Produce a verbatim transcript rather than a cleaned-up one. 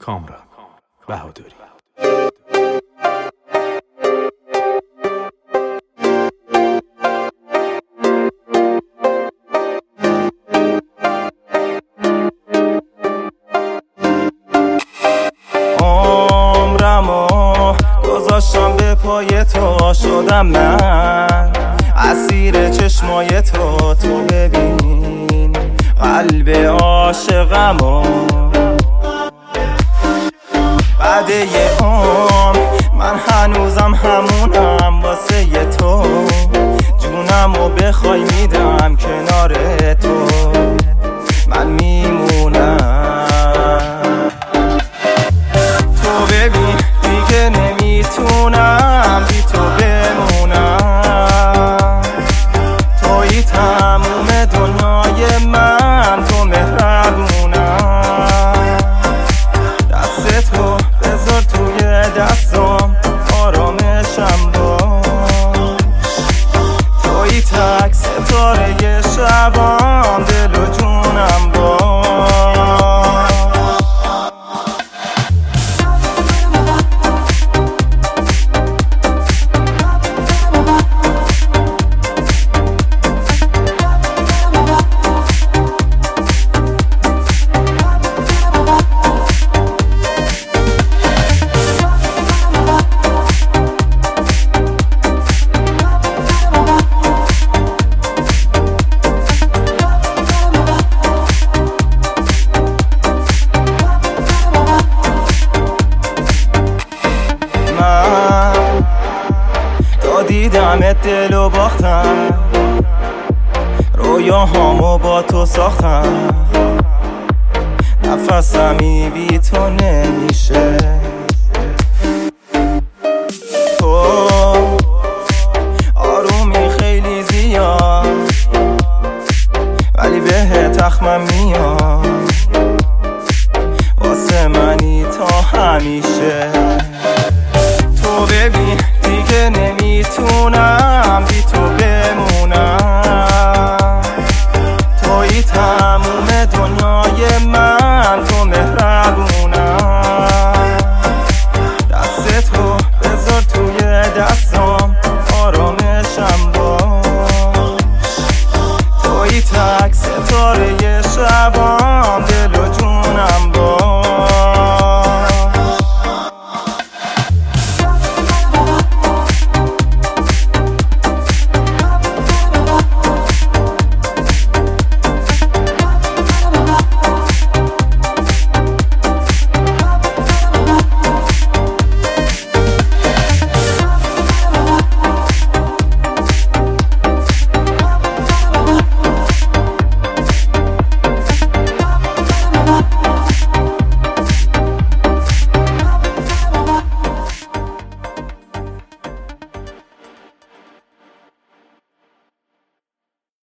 کامران بهادری. عمرمو گذاشتم به پای تو، شدم من اسیر چشمای تو. تو ببین قلب عاشقمو، بعد یه عمر من هنوزم همونم واسه ی تو. جونمو بخوای میدم کنار تو، من میمونم. تو ببین دیگه نمیتونم بی تو بمونم. تویی تموم دنیای من، تو مهربونم. دست تو بذار توی دستم، آرامشم باش. تویی تک ستاره شبام، دل و جونم باش. دیدمت دل و باختم، رویاهامو با تو ساختم. نفسمی بی تو نمیشه. تو آرومی خیلی زیاد، ولی به تخمم میاد. واسه منی تا همیشه. تو ببین دیگه نمیتونم